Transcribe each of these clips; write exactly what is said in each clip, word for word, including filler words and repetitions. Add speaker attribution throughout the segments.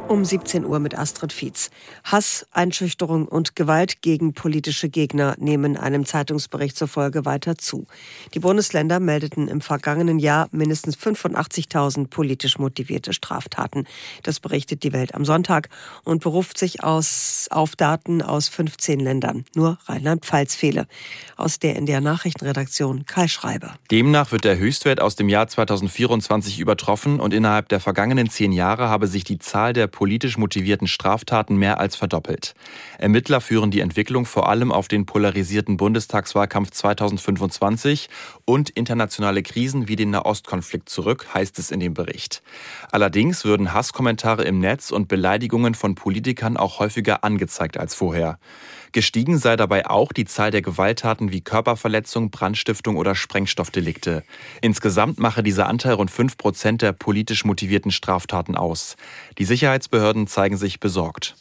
Speaker 1: Um siebzehn Uhr mit Astrid Fietz. Hass, Einschüchterung und Gewalt gegen politische Gegner nehmen einem Zeitungsbericht zufolge weiter zu. Die Bundesländer meldeten im vergangenen Jahr mindestens fünfundachtzigtausend politisch motivierte Straftaten. Das berichtet die Welt am Sonntag und beruft sich aus, auf Daten aus fünfzehn Ländern. Nur Rheinland-Pfalz fehle. Aus der N D R-Nachrichtenredaktion Kai Schreiber.
Speaker 2: Demnach wird der Höchstwert aus dem Jahr zweitausendvierundzwanzig übertroffen und innerhalb der vergangenen zehn Jahre habe sich die Zahl der politisch motivierten Straftaten mehr als verdoppelt. Ermittler führen die Entwicklung vor allem auf den polarisierten Bundestagswahlkampf zweitausendfünfundzwanzig und internationale Krisen wie den Nahostkonflikt zurück, heißt es in dem Bericht. Allerdings würden Hasskommentare im Netz und Beleidigungen von Politikern auch häufiger angezeigt als vorher. Gestiegen sei dabei auch die Zahl der Gewalttaten wie Körperverletzung, Brandstiftung oder Sprengstoffdelikte. Insgesamt mache dieser Anteil rund fünf Prozent der politisch motivierten Straftaten aus. Die Sicherheitsbehörden zeigen sich besorgt.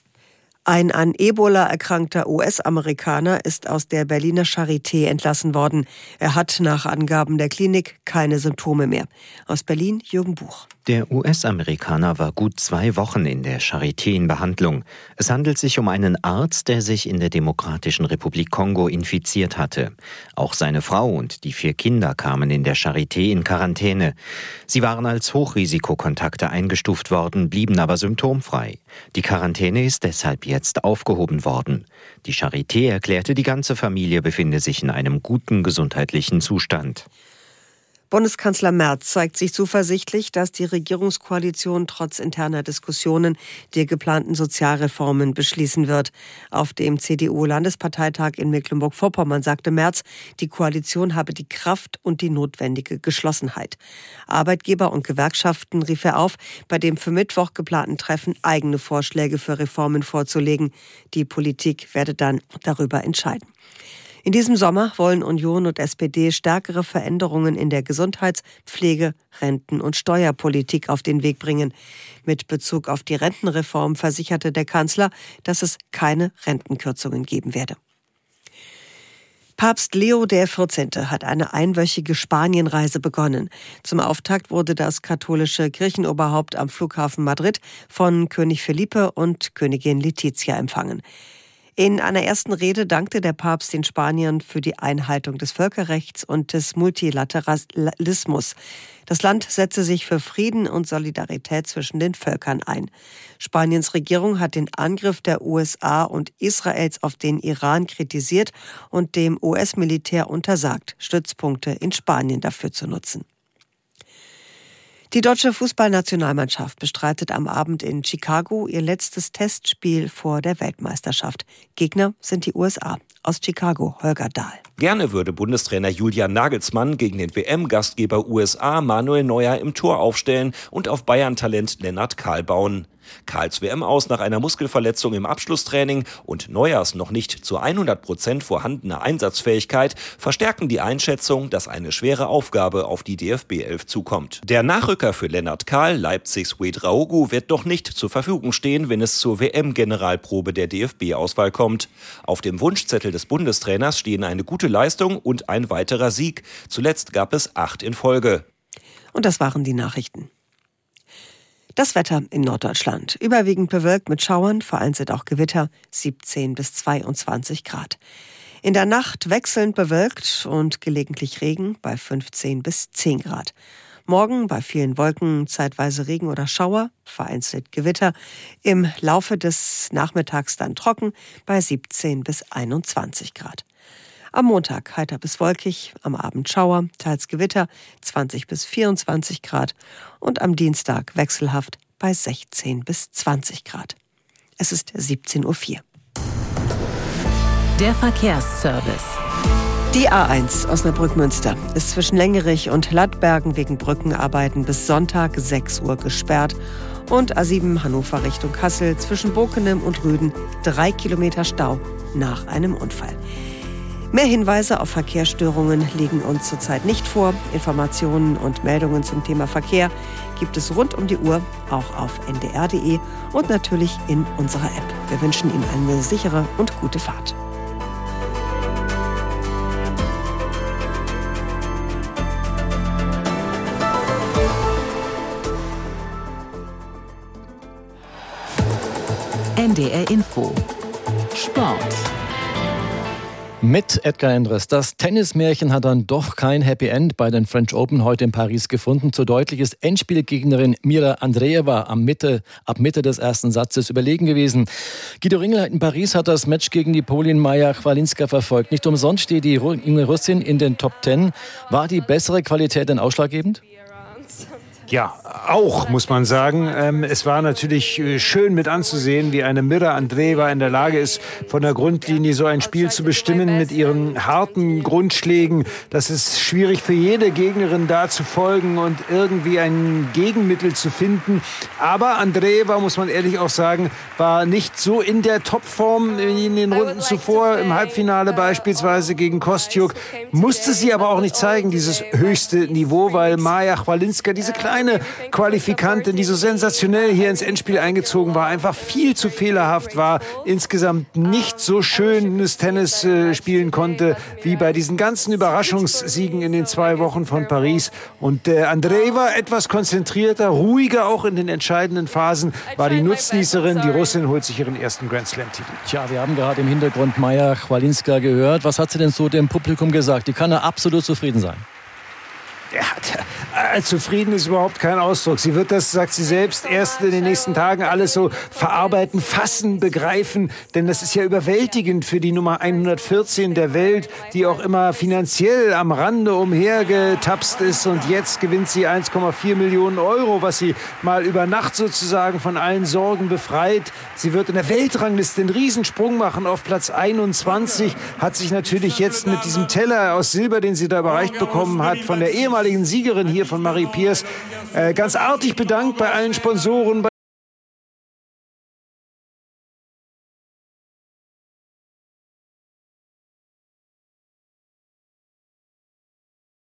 Speaker 1: Ein an Ebola erkrankter U S-Amerikaner ist aus der Berliner Charité entlassen worden. Er hat nach Angaben der Klinik keine Symptome mehr. Aus Berlin Jürgen Buch.
Speaker 3: Der U S-Amerikaner war gut zwei Wochen in der Charité in Behandlung. Es handelt sich um einen Arzt, der sich in der Demokratischen Republik Kongo infiziert hatte. Auch seine Frau und die vier Kinder kamen in der Charité in Quarantäne. Sie waren als Hochrisikokontakte eingestuft worden, blieben aber symptomfrei. Die Quarantäne ist deshalb jetzt aufgehoben worden. Die Charité erklärte, die ganze Familie befinde sich in einem guten gesundheitlichen Zustand.
Speaker 1: Bundeskanzler Merz zeigt sich zuversichtlich, dass die Regierungskoalition trotz interner Diskussionen die geplanten Sozialreformen beschließen wird. Auf dem C D U-Landesparteitag in Mecklenburg-Vorpommern sagte Merz, die Koalition habe die Kraft und die notwendige Geschlossenheit. Arbeitgeber und Gewerkschaften rief er auf, bei dem für Mittwoch geplanten Treffen eigene Vorschläge für Reformen vorzulegen. Die Politik werde dann darüber entscheiden. In diesem Sommer wollen Union und S P D stärkere Veränderungen in der Gesundheits-, Pflege-, Renten- und Steuerpolitik auf den Weg bringen. Mit Bezug auf die Rentenreform versicherte der Kanzler, dass es keine Rentenkürzungen geben werde. Papst Leo der vierzehnte hat eine einwöchige Spanienreise begonnen. Zum Auftakt wurde das katholische Kirchenoberhaupt am Flughafen Madrid von König Felipe und Königin Letizia empfangen. In einer ersten Rede dankte der Papst den Spaniern für die Einhaltung des Völkerrechts und des Multilateralismus. Das Land setze sich für Frieden und Solidarität zwischen den Völkern ein. Spaniens Regierung hat den Angriff der U S A und Israels auf den Iran kritisiert und dem U S-Militär untersagt, Stützpunkte in Spanien dafür zu nutzen. Die deutsche Fußballnationalmannschaft bestreitet am Abend in Chicago ihr letztes Testspiel vor der Weltmeisterschaft. Gegner sind die U S A. Aus Chicago, Holger Dahl.
Speaker 4: Gerne würde Bundestrainer Julian Nagelsmann gegen den W M-Gastgeber U S A Manuel Neuer im Tor aufstellen und auf Bayern-Talent Lennart Kahl bauen. Kahls W M-Aus nach einer Muskelverletzung im Abschlusstraining und Neuers noch nicht zu hundert Prozent vorhandene Einsatzfähigkeit verstärken die Einschätzung, dass eine schwere Aufgabe auf die D F B elf zukommt. Der Nachrücker für Lennart Kahl, Leipzigs Ouedraogo, wird doch nicht zur Verfügung stehen, wenn es zur W M-Generalprobe der D F B-Auswahl kommt. Auf dem Wunschzettel des Bundestrainers stehen eine gute Leistung und ein weiterer Sieg. Zuletzt gab es acht in Folge.
Speaker 1: Und das waren die Nachrichten. Das Wetter in Norddeutschland. Überwiegend bewölkt mit Schauern, vereinzelt auch Gewitter, siebzehn bis zweiundzwanzig Grad. In der Nacht wechselnd bewölkt und gelegentlich Regen bei fünfzehn bis zehn Grad. Morgen bei vielen Wolken zeitweise Regen oder Schauer, vereinzelt Gewitter. Im Laufe des Nachmittags dann trocken bei siebzehn bis einundzwanzig Grad. Am Montag heiter bis wolkig, am Abend Schauer, teils Gewitter, zwanzig bis vierundzwanzig Grad und am Dienstag wechselhaft bei sechzehn bis zwanzig Grad. Es ist siebzehn Uhr vier.
Speaker 5: Der Verkehrsservice.
Speaker 1: Die A eins Osnabrück-Münster ist zwischen Längerich und Lattbergen wegen Brückenarbeiten bis Sonntag sechs Uhr gesperrt. Und A sieben Hannover Richtung Kassel zwischen Bokenem und Rüden drei Kilometer Stau nach einem Unfall. Mehr Hinweise auf Verkehrsstörungen liegen uns zurzeit nicht vor. Informationen und Meldungen zum Thema Verkehr gibt es rund um die Uhr, auch auf n d r punkt d e und natürlich in unserer App. Wir wünschen Ihnen eine sichere und gute Fahrt.
Speaker 5: N D R Info Sport.
Speaker 6: Mit Edgar Endres. Das Tennismärchen hat dann doch kein Happy End bei den French Open heute in Paris gefunden. Zu deutlich ist Endspielgegnerin Mira Andreeva am Mitte, ab Mitte des ersten Satzes überlegen gewesen. Guido Ringel in Paris hat das Match gegen die Polin Maja Chwalinska verfolgt. Nicht umsonst steht die junge Russin in den Top Ten. War die bessere Qualität denn ausschlaggebend?
Speaker 7: Ja, auch, muss man sagen. Ähm, es war natürlich äh, schön mit anzusehen, wie eine Mira Andreeva in der Lage ist, von der Grundlinie so ein Spiel zu bestimmen mit ihren harten Grundschlägen. Das ist schwierig für jede Gegnerin da zu folgen und irgendwie ein Gegenmittel zu finden. Aber Andreeva, muss man ehrlich auch sagen, war nicht so in der Topform in den Runden zuvor, im Halbfinale beispielsweise gegen Kostyuk. Musste sie aber auch nicht zeigen, dieses höchste Niveau, weil Maja Chwalinska, diese kleine Qualifikantin, die so sensationell hier ins Endspiel eingezogen war, einfach viel zu fehlerhaft war, insgesamt nicht so schönes Tennis äh, spielen konnte, wie bei diesen ganzen Überraschungssiegen in den zwei Wochen von Paris. Und äh, Andreeva etwas konzentrierter, ruhiger auch in den entscheidenden Phasen, war die Nutznießerin. Die Russin holt sich ihren ersten Grand-Slam-Titel.
Speaker 6: Tja, wir haben gerade im Hintergrund Maja Chwalinska gehört. Was hat sie denn so dem Publikum gesagt? Die kann ja absolut zufrieden sein.
Speaker 7: Ja, äh, zufrieden ist überhaupt kein Ausdruck. Sie wird das, sagt sie selbst, erst in den nächsten Tagen alles so verarbeiten, fassen, begreifen. Denn das ist ja überwältigend für die Nummer hundertvierzehn der Welt, die auch immer finanziell am Rande umhergetapst ist. Und jetzt gewinnt sie eins Komma vier Millionen Euro, was sie mal über Nacht sozusagen von allen Sorgen befreit. Sie wird in der Weltrangliste einen Riesensprung machen auf Platz einundzwanzig. Hat sich natürlich jetzt mit diesem Teller aus Silber, den sie da überreicht bekommen hat, von der ehemaligen Siegerin hier von Marie Pierce, äh, ganz artig bedankt bei allen Sponsoren.